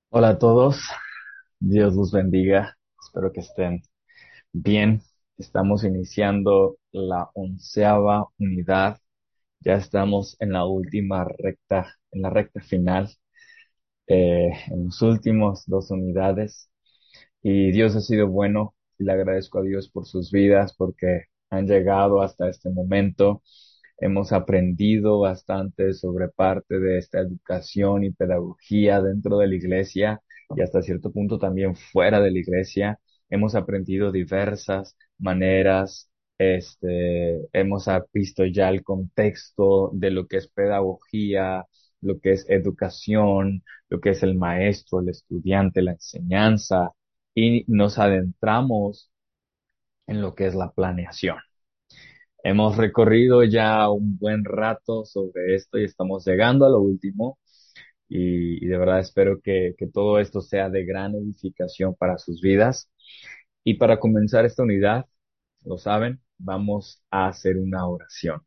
Hola a todos, Dios los bendiga, espero que estén bien. Estamos iniciando la 11ª unidad, ya estamos en la última recta, en la recta final, en los últimos dos unidades. Y Dios ha sido bueno y le agradezco a Dios por sus vidas porque han llegado hasta este momento. Hemos aprendido bastante sobre parte de esta educación y pedagogía dentro de la iglesia y hasta cierto punto también fuera de la iglesia. Hemos aprendido diversas maneras. Visto ya el contexto de lo que es pedagogía, lo que es educación, lo que es el maestro, el estudiante, la enseñanza, y nos adentramos en lo que es la planeación. Hemos recorrido ya un buen rato sobre esto y estamos llegando a lo último y de verdad espero que todo esto sea de gran edificación para sus vidas. Y para comenzar esta unidad, lo saben, vamos a hacer una oración.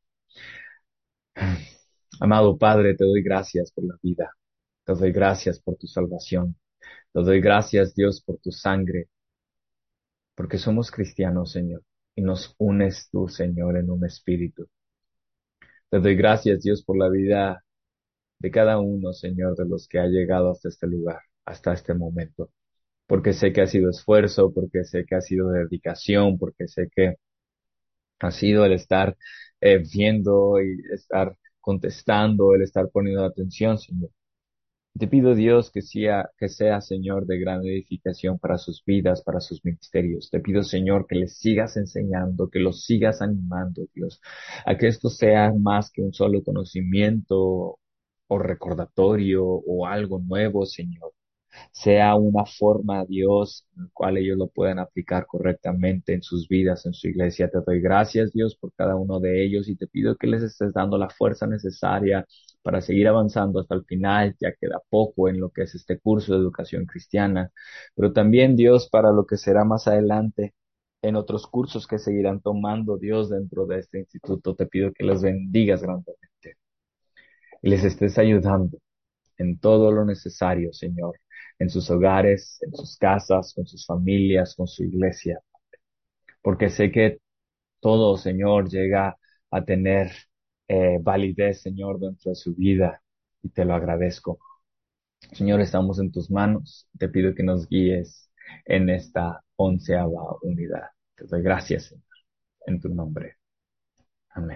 Amado Padre, te doy gracias por la vida, te doy gracias por tu salvación, te doy gracias Dios por tu sangre, porque somos cristianos, Señor, y nos unes tú, Señor, en un espíritu. Te doy gracias, Dios, por la vida de cada uno, Señor, de los que ha llegado hasta este lugar, hasta este momento. Porque sé que ha sido esfuerzo, porque sé que ha sido dedicación, porque sé que ha sido el estar viendo y estar contestando, el estar poniendo atención, Señor. Te pido, Dios, que sea, Señor, de gran edificación para sus vidas, para sus ministerios. Te pido, Señor, que les sigas enseñando, que los sigas animando, Dios, a que esto sea más que un solo conocimiento o recordatorio o algo nuevo, Señor, sea una forma, Dios, en la cual ellos lo puedan aplicar correctamente en sus vidas, en su iglesia. Te doy gracias, Dios, por cada uno de ellos y te pido que les estés dando la fuerza necesaria para seguir avanzando hasta el final. Ya queda poco en lo que es este curso de educación cristiana, pero también, Dios, para lo que será más adelante. En otros cursos que seguirán tomando, Dios, dentro de este instituto, te pido que los bendigas grandemente y les estés ayudando en todo lo necesario, Señor, en sus hogares, en sus casas, con sus familias, con su iglesia, porque sé que todo, Señor, llega a tener validez, Señor, dentro de su vida y te lo agradezco. Señor, estamos en tus manos. Te pido que nos guíes en esta 11ª unidad. Te doy gracias, Señor, en tu nombre. Amén.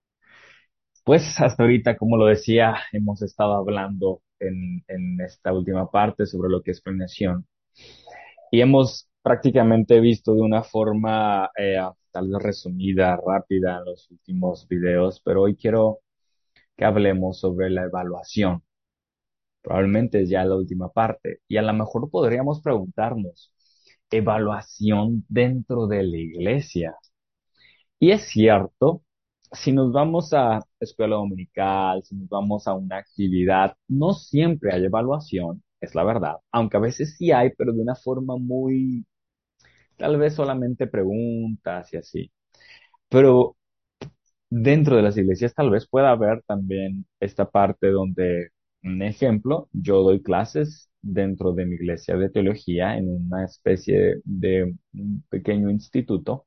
Pues hasta ahorita, como lo decía, hemos estado hablando en esta última parte sobre lo que es planeación y hemos prácticamente visto de una forma tal vez resumida, rápida en los últimos videos, pero hoy quiero que hablemos sobre la evaluación. Probablemente es ya la última parte y a lo mejor podríamos preguntarnos, ¿evaluación dentro de la iglesia? Y es cierto, si nos vamos a escuela dominical, si nos vamos a una actividad, no siempre hay evaluación, es la verdad, aunque a veces sí hay, pero de una forma muy, tal vez solamente preguntas y así. Pero dentro de las iglesias tal vez pueda haber también esta parte donde, un ejemplo, yo doy clases dentro de mi iglesia de teología en una especie de un pequeño instituto.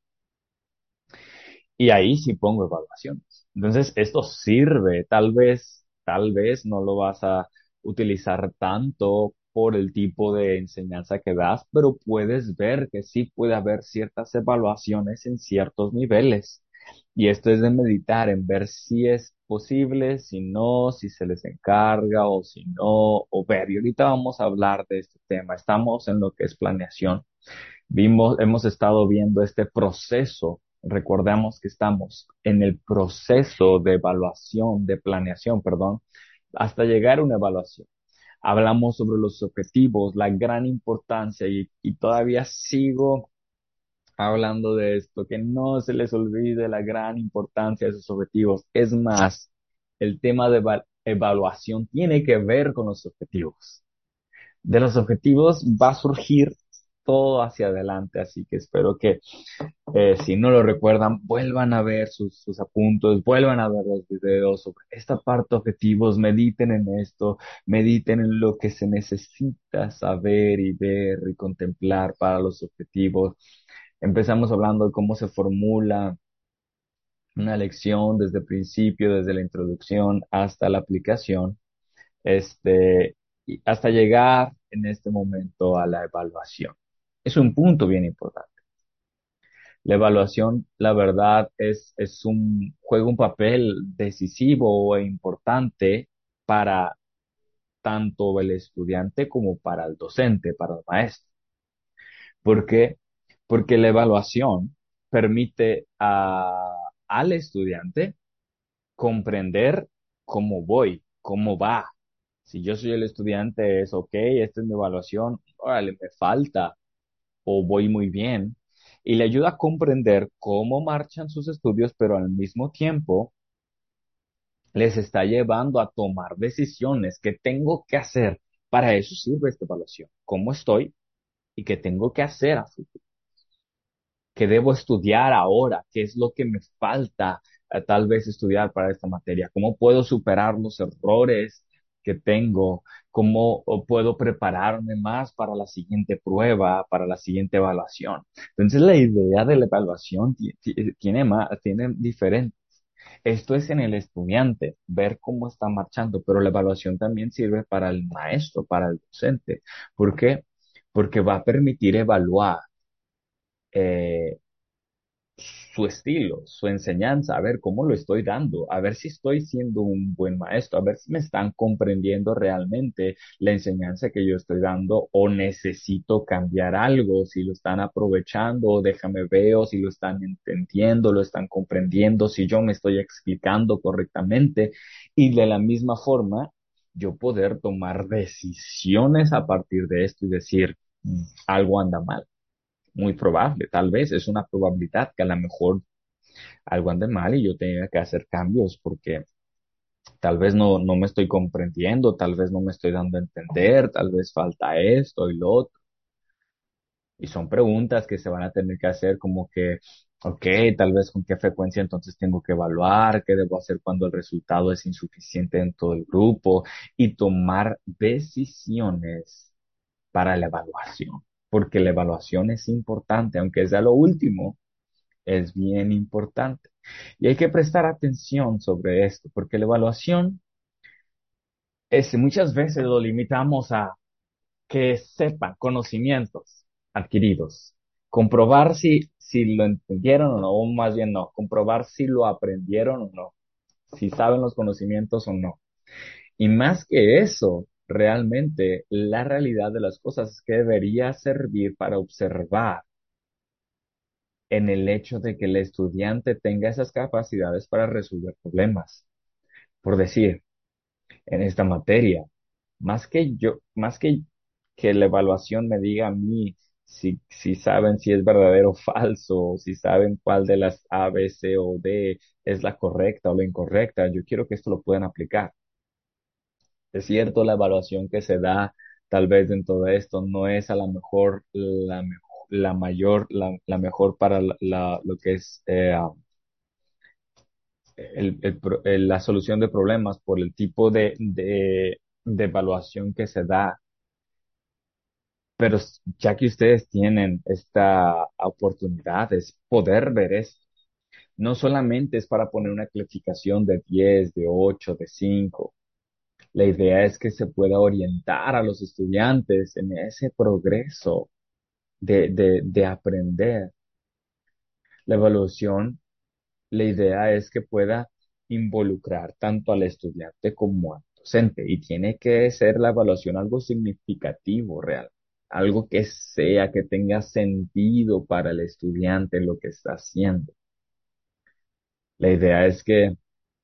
Y ahí sí pongo evaluaciones. Entonces, esto sirve, tal vez no lo vas a utilizar tanto por el tipo de enseñanza que das, pero puedes ver que sí puede haber ciertas evaluaciones en ciertos niveles. Y esto es de meditar en ver si es posible, si no, si se les encarga o si no, o ver. Y ahorita vamos a hablar de este tema. Estamos en lo que es planeación. Hemos estado viendo este proceso. Recordemos que estamos en el proceso de evaluación, de planeación, perdón, hasta llegar a una evaluación. Hablamos sobre los objetivos, la gran importancia y todavía sigo hablando de esto, que no se les olvide la gran importancia de esos objetivos. Es más, el tema de evaluación tiene que ver con los objetivos. De los objetivos va a surgir todo hacia adelante, así que espero que si no lo recuerdan, vuelvan a ver sus apuntes, vuelvan a ver los videos sobre esta parte objetivos, mediten en esto, mediten en lo que se necesita saber y ver y contemplar para los objetivos. Empezamos hablando de cómo se formula una lección desde el principio, desde la introducción hasta la aplicación, y hasta llegar en este momento a la evaluación. Es un punto bien importante. La evaluación, la verdad, juega un papel decisivo e importante para tanto el estudiante como para el docente, para el maestro. ¿Por qué? Porque la evaluación permite al estudiante comprender cómo voy, cómo va. Si yo soy el estudiante, es ok, esta es mi evaluación, órale, me falta o voy muy bien. Y le ayuda a comprender cómo marchan sus estudios, pero al mismo tiempo les está llevando a tomar decisiones que tengo que hacer. Para eso sirve esta evaluación. ¿Cómo estoy y qué tengo que hacer a futuro? ¿Qué debo estudiar ahora? ¿Qué es lo que me falta tal vez estudiar para esta materia? ¿Cómo puedo superar los errores que tengo? ¿Cómo puedo prepararme más para la siguiente prueba, para la siguiente evaluación? Entonces, la idea de la evaluación tiene diferentes. Esto es en el estudiante, ver cómo está marchando, pero la evaluación también sirve para el maestro, para el docente. ¿Por qué? Porque va a permitir evaluar eh, su estilo, su enseñanza, a ver cómo lo estoy dando, a ver si estoy siendo un buen maestro, a ver si me están comprendiendo realmente la enseñanza que yo estoy dando o necesito cambiar algo, si lo están aprovechando, déjame ver si lo están entendiendo, lo están comprendiendo, si yo me estoy explicando correctamente y de la misma forma yo poder tomar decisiones a partir de esto y decir, algo anda mal, muy probable, tal vez es una probabilidad que a lo mejor algo ande mal y yo tenga que hacer cambios porque tal vez no me estoy comprendiendo, tal vez no me estoy dando a entender, tal vez falta esto y lo otro. Y son preguntas que se van a tener que hacer como que, ok, tal vez con qué frecuencia entonces tengo que evaluar, qué debo hacer cuando el resultado es insuficiente en todo el grupo y tomar decisiones para la evaluación, porque la evaluación es importante, aunque sea lo último, es bien importante. Y hay que prestar atención sobre esto, porque la evaluación muchas veces lo limitamos a que sepan conocimientos adquiridos, comprobar si lo entendieron o no, o más bien no, comprobar si lo aprendieron o no, si saben los conocimientos o no. Y más que eso, realmente la realidad de las cosas es que debería servir para observar en el hecho de que el estudiante tenga esas capacidades para resolver problemas. Por decir, en esta materia, más que la evaluación me diga a mí si saben si es verdadero o falso, si saben cuál de las A, B, C o D es la correcta o la incorrecta, yo quiero que esto lo puedan aplicar. Es cierto, la evaluación que se da tal vez en todo esto no es a lo mejor la mejor para lo que es la solución de problemas por el tipo de evaluación que se da. Pero ya que ustedes tienen esta oportunidad, es poder ver esto. No solamente es para poner una calificación de 10, de 8, de 5. La idea es que se pueda orientar a los estudiantes en ese progreso de aprender. La evaluación, la idea es que pueda involucrar tanto al estudiante como al docente y tiene que ser la evaluación algo significativo real, algo que sea, que tenga sentido para el estudiante lo que está haciendo. La idea es que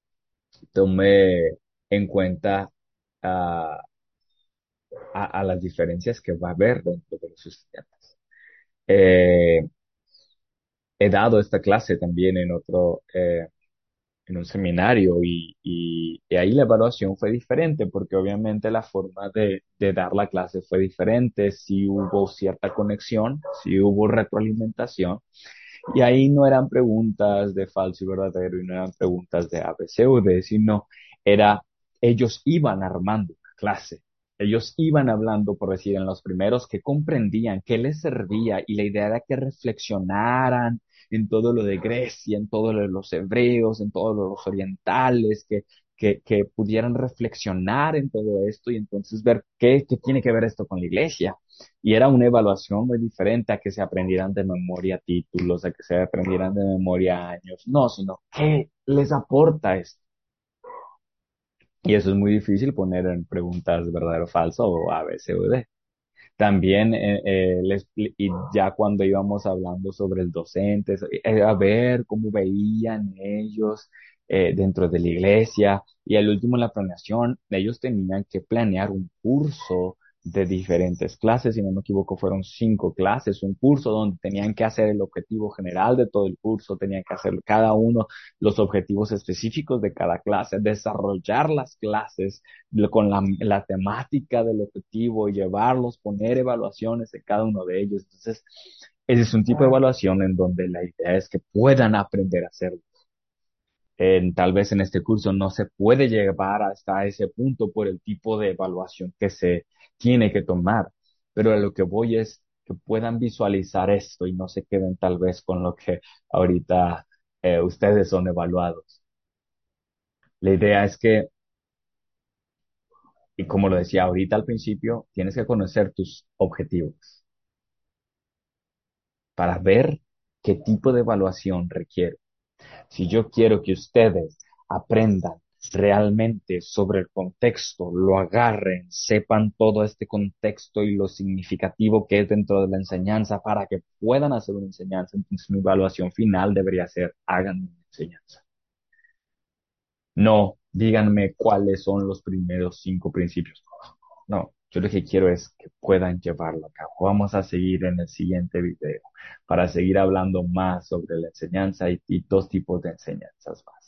tome en cuenta a, a las diferencias que va a haber dentro de los estudiantes. Eh, He dado esta clase también en en un seminario y ahí la evaluación fue diferente porque obviamente la forma de dar la clase fue diferente, sí hubo cierta conexión, sí hubo retroalimentación y ahí no eran preguntas de falso y verdadero y no eran preguntas de A, B, C o D, sino era, ellos iban armando una clase. Ellos iban hablando, por decir, en los primeros que comprendían, qué les servía, y la idea era que reflexionaran en todo lo de Grecia, en todo lo de los hebreos, en todos los orientales, que pudieran reflexionar en todo esto y entonces ver qué tiene que ver esto con la iglesia. Y era una evaluación muy diferente a que se aprendieran de memoria títulos, a que se aprendieran de memoria años. No, sino qué les aporta esto. Y eso es muy difícil poner en preguntas verdadero o falso o A, B, C o D. También, y ya cuando íbamos hablando sobre el docente, a ver cómo veían ellos dentro de la iglesia. Y al último, en la planeación, ellos tenían que planear un curso de diferentes clases, si no me equivoco, fueron 5 clases, un curso donde tenían que hacer el objetivo general de todo el curso, tenían que hacer cada uno los objetivos específicos de cada clase, desarrollar las clases con la temática del objetivo, llevarlos, poner evaluaciones en cada uno de ellos. Entonces, ese es un tipo de evaluación en donde la idea es que puedan aprender a hacerlo. Tal vez en este curso no se puede llevar hasta ese punto por el tipo de evaluación que se tiene que tomar, pero a lo que voy es que puedan visualizar esto y no se queden tal vez con lo que ahorita ustedes son evaluados. La idea es que, y como lo decía ahorita al principio, tienes que conocer tus objetivos para ver qué tipo de evaluación requiere. Si yo quiero que ustedes aprendan realmente sobre el contexto, lo agarren, sepan todo este contexto y lo significativo que es dentro de la enseñanza para que puedan hacer una enseñanza, entonces mi evaluación final debería ser, hagan una enseñanza. No, díganme cuáles son los primeros 5 principios. No, yo lo que quiero es que puedan llevarlo a cabo. Vamos a seguir en el siguiente video para seguir hablando más sobre la enseñanza y 2 tipos de enseñanzas más.